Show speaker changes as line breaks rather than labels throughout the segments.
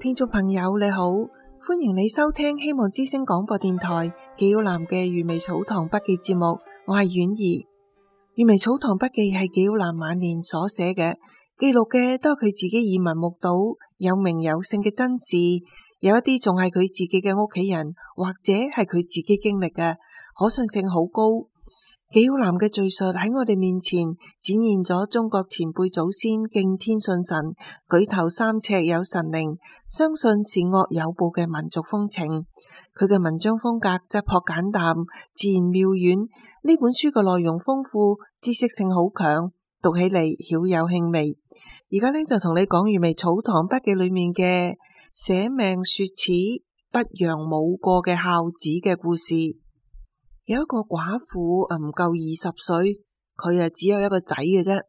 聽眾朋友你好，歡迎你收聽希望之聲廣播電台紀曉嵐嘅閱微草堂筆記節目，我係婉兒。閱微草堂筆記係紀曉嵐晚年所寫嘅，記錄嘅都係佢自己耳聞目睹有名有姓嘅真事，有一啲仲係佢自己嘅屋企人或者係佢自己經歷嘅，可信性好高。紀曉嵐嘅敘述喺我哋面前展現咗中國前輩祖先敬天信神、舉頭三尺有神靈、相信善惡有報嘅民族風情。佢嘅文章風格質樸簡淡、自然妙遠。呢本書嘅內容豐富，知識性好強，讀起嚟曉有興味。而家呢，就同你講閱微草堂筆記裏面嘅捨命雪恥不揚冇過嘅孝子嘅故事。有一個寡婦唔夠20歲，佢只有一個仔嘅啫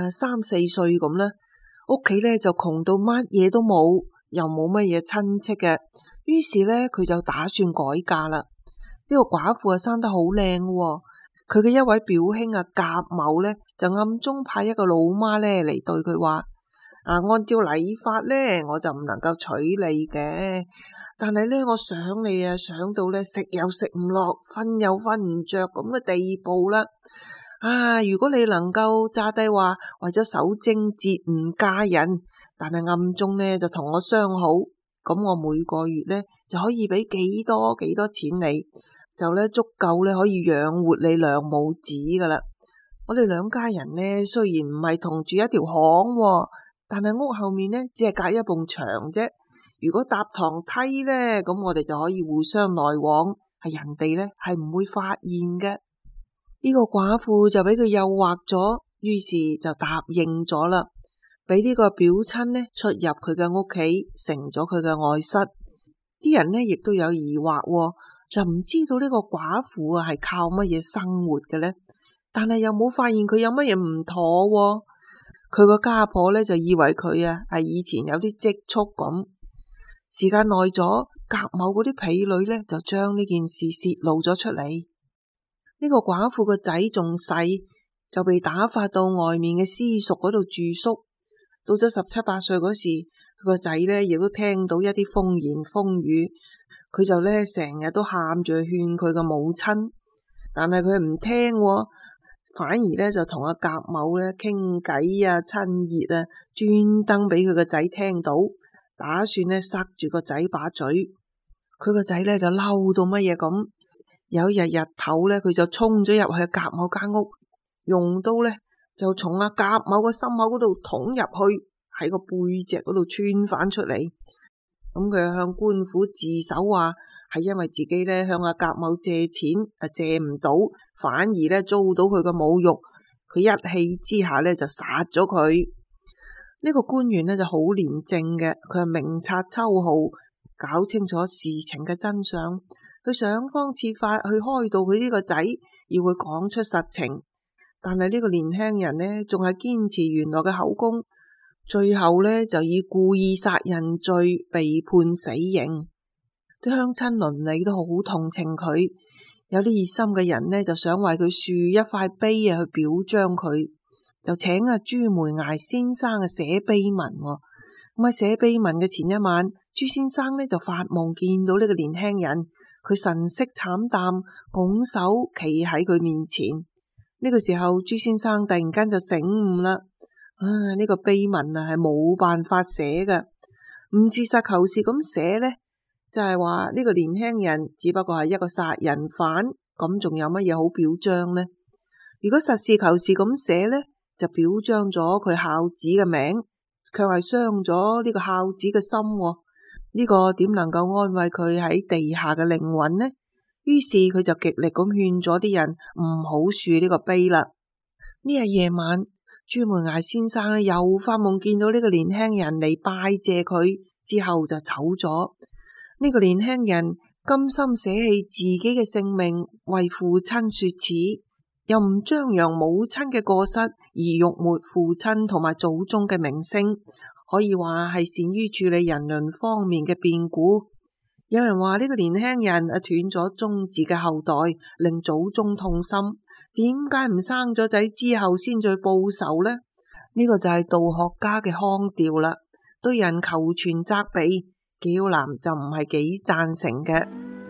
，3、4歲咁啦。屋企咧就窮到乜嘢都冇，又冇乜嘢親戚嘅。於是咧佢就打算改嫁啦。呢個寡婦生得好靚喎，佢嘅一位表兄甲某咧就暗中派一個老媽咧嚟對佢話：按照禮法咧，我就唔能夠娶你嘅。但係咧，我想你想到咧食又食唔落，瞓又瞓唔着咁嘅地步啦。如果你能夠詐低話為咗守貞節唔嫁人，但係暗中咧就同我相好，咁我每個月咧就可以俾幾多錢你，就咧足夠咧可以養活你兩母子噶啦。我哋兩家人咧雖然唔係同住一條巷，但係屋後面咧只係隔一埲牆啫。如果搭堂梯咧，咁我哋就可以互相來往，係人哋咧係唔會發現嘅。呢個寡婦就俾佢誘惑咗，於是就答應咗啦，俾呢個表親咧出入佢嘅屋企，成咗佢嘅外室。啲人呢亦都有疑惑，就唔知道呢個寡婦係靠乜嘢生活嘅咧，但係又冇發現佢有乜嘢唔妥。佢個家婆咧就以為佢係以前有啲積蓄咁。時間耐咗，甲某嗰啲婢女咧就將呢件事泄露咗出嚟。呢個寡婦個仔仲細，就被打發到外面嘅私塾嗰度住宿。到咗17、18歲嗰時，佢個仔咧亦都聽到一啲風言風語，佢就咧成日都喊住勸佢個母親，但係佢唔聽，反而咧就同甲某咧傾偈親熱專登俾佢個仔聽到。打算咧塞住個仔把嘴，佢個仔咧就嬲到乜嘢咁。有一日日頭咧，佢就衝咗入去甲某間屋，用刀咧就從甲某個心口嗰度捅入去，喺個背脊嗰度穿翻出嚟。咁佢向官府自首話係因為自己咧向甲某借錢借唔到，反而咧遭到佢嘅侮辱，佢一氣之下咧就殺咗佢。呢個官員咧就好廉政嘅，佢係明察秋毫，搞清楚事情嘅真相，佢想方設法去開導佢呢個仔，要佢講出實情。但係呢個年輕人呢，仲係堅持原來嘅口供，最後呢，就以故意殺人罪被判死刑。啲鄉親鄰里都好同情佢，有啲熱心嘅人呢，就想為佢豎一塊碑去表彰佢。就請朱梅崖先生寫碑文。咁喺寫碑文嘅前一晚，朱先生呢就發夢見到呢個年輕人，佢神色慘淡，拱手企喺佢面前。呢個時候，朱先生突然間就醒悟啦。呢個碑文係冇辦法寫嘅，唔實事求是咁寫呢，就係話呢個年輕人只不過係一個殺人犯，咁仲有乜嘢好表彰呢？如果實事求是咁寫呢，就表彰咗佢孝子嘅名，卻係傷咗呢個孝子嘅心。呢個點能夠安慰佢喺地下嘅靈魂呢？於是佢就極力咁勸咗啲人唔好豎呢個碑啦。呢日夜晚，朱梅崖先生又發夢見到呢個年輕人嚟拜謝佢，之後就走咗。呢個年輕人甘心捨棄自己嘅性命，為父親雪恥，又唔張揚母親嘅過失，而辱沒父親同埋祖宗嘅名聲，可以話係善於處理人倫方面嘅變故。有人話呢個年輕人斷咗宗祠嘅後代，令祖宗痛心。點解唔生咗仔之後先再報仇呢？呢個就係道學家嘅腔調啦，對人求全責備， 紀曉嵐就唔係幾贊成嘅。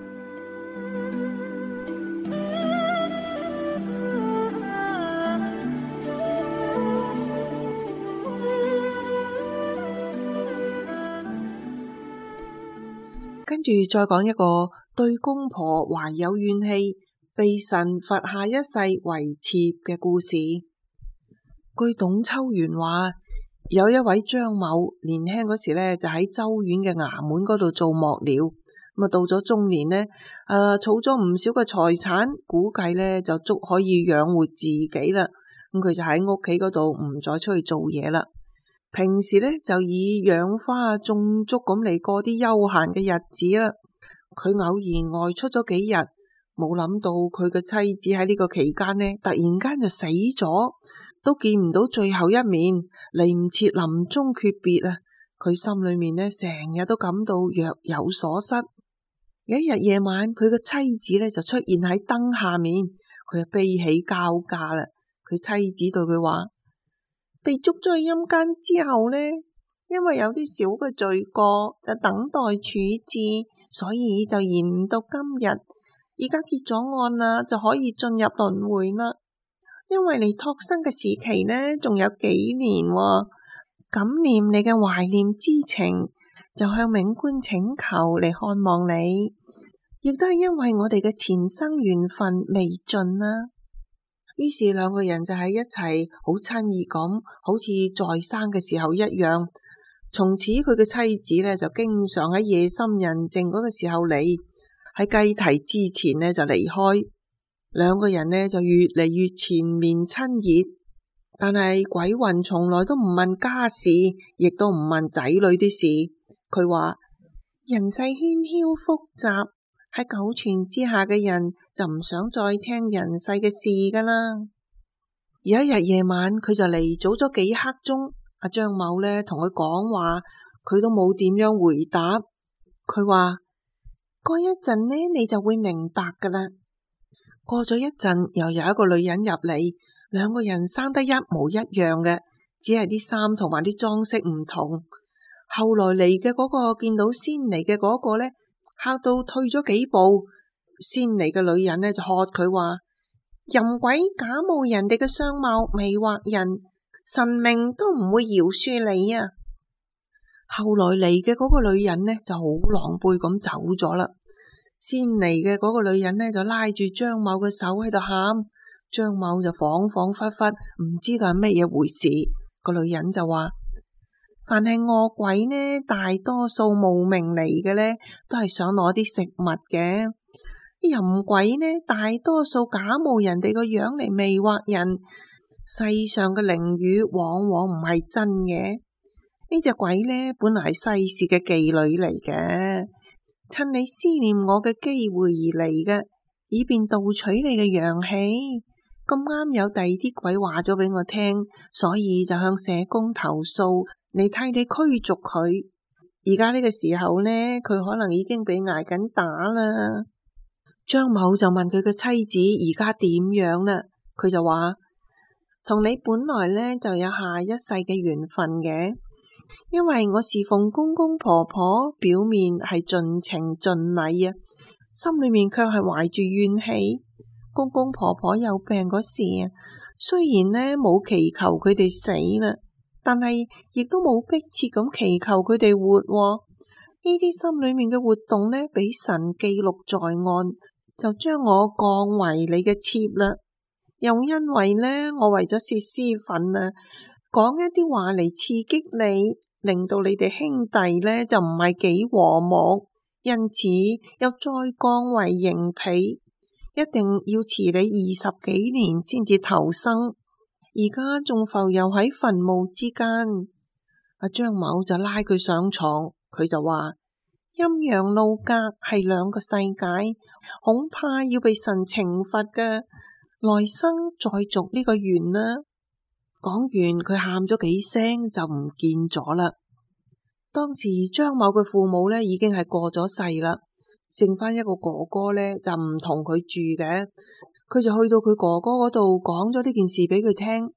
跟住再講一個對公婆懷有怨氣，被神罰下一世為妾嘅故事。據董秋元話，有一位張某年輕嗰時呢，就喺州縣嘅衙門嗰度做幕僚，咁啊到咗中年呢，儲咗唔少嘅財產，估計呢就足可以養活自己啦。咁佢就喺屋企嗰度唔再出去做嘢啦。平時呢，就以養花種竹咁嚟過啲悠閒嘅日子啦。佢偶然外出咗幾日，冇諗到佢嘅妻子喺呢個期間呢，突然間就死咗，都見唔到最後一面，嚟唔切臨終訣別啊！佢心裏面呢，成日都感到若有所失。有一日夜晚，佢嘅妻子呢就出現喺燈下面，佢就悲喜交加啦。佢妻子對佢話：被捉咗去陰間之後呢，因為有啲小嘅罪過，就等待處置，所以就延唔到今日。而家結咗案啦，就可以進入輪迴啦。因為你託生嘅時期呢，仲有幾年喎，感念你嘅懷念之情，就向冥官請求嚟看望你，亦都係因為我哋嘅前生緣分未盡啦。於是兩個人就喺一齊，好親熱咁，好似在生嘅時候一樣。從此佢嘅妻子呢，就經常喺夜深人靜嗰個時候嚟，喺雞啼之前呢，就離開。兩個人呢，就越嚟越纏綿親熱，但係鬼魂從來都唔問家事，亦都唔問仔女啲事。佢話人世喧囂複雜，喺九泉之下嘅人就唔想再聽人世嘅事噶啦。有一日夜晚，佢就嚟早咗幾刻鐘，阿張某呢同佢講話，佢都冇點樣回答。佢話過一陣呢，你就會明白噶啦。過咗一陣，又有一個女人入嚟，兩個人生得一模一樣嘅，只係啲衫同埋啲裝飾唔同。後來嚟嘅嗰個見到先嚟嘅嗰個呢，嚇到退咗幾步。先嚟嘅女人呢，就喝佢話：淫鬼假冒人哋嘅相貌迷惑人，神明都唔會饒恕你啊！後來嚟嘅嗰個女人呢，就好狼狽咁走咗啦。先嚟嘅嗰個女人呢，就拉住張某嘅手喺度喊，張某就恍恍惚惚唔知道係乜嘢回事。個女人就話：凡係餓鬼呢，大多數慕名嚟嘅呢，都係想攞啲食物嘅；淫鬼呢，大多數假冒人哋個樣嚟迷惑人。世上嘅靈語往往唔係真嘅。呢隻鬼呢，本來係世事嘅妓女嚟嘅，趁你思念我嘅機會而嚟嘅，以便盜取你嘅陽氣。咁啱有第二啲鬼話咗俾我聽，所以就向社工投訴，嚟替你驅逐佢。而家呢個時候呢，佢可能已經俾挨緊打啦。張某就問佢嘅妻子而家點樣啦？佢就話：同你本來呢就有下一世嘅緣分嘅。因為我侍奉公公婆婆，表面係盡情盡禮啊，心裏面卻係懷住怨氣。公公婆婆有病嗰時啊，雖然呢冇祈求佢哋死啦，但係亦都冇迫切咁祈求佢哋活。呢啲心裏面嘅活動呢，俾神記錄在案，就將我降為你嘅妾啦。又因為呢，我為咗泄私憤啊，講一啲話嚟刺激你，令到你哋兄弟呢就唔係幾和睦，因此又再降為刑婢，一定要遲你20幾年先至投生，而家仲浮游喺墳墓之間。阿張某就拉佢上床，佢就話：陰陽路隔係兩個世界，恐怕要被神懲罰嘅，來生再續呢個緣啦。講完佢喊咗幾聲就唔見咗啦。當時張某嘅父母呢已經係過咗世啦，剩翻一個哥哥呢就唔同佢住嘅。佢就去到佢哥哥嗰度講咗呢件事俾佢聽。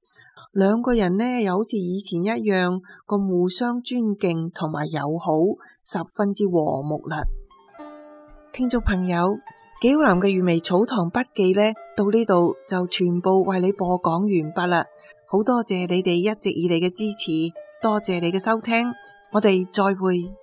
兩個人呢又好似以前一樣咁互相尊敬同埋友好，十分之和睦啦。聽眾朋友，紀曉嵐嘅閱微草堂筆記呢，到呢度就全部為你播講完畢啦。好多謝你哋一直以嚟嘅支持，多謝你嘅收聽，我哋再會。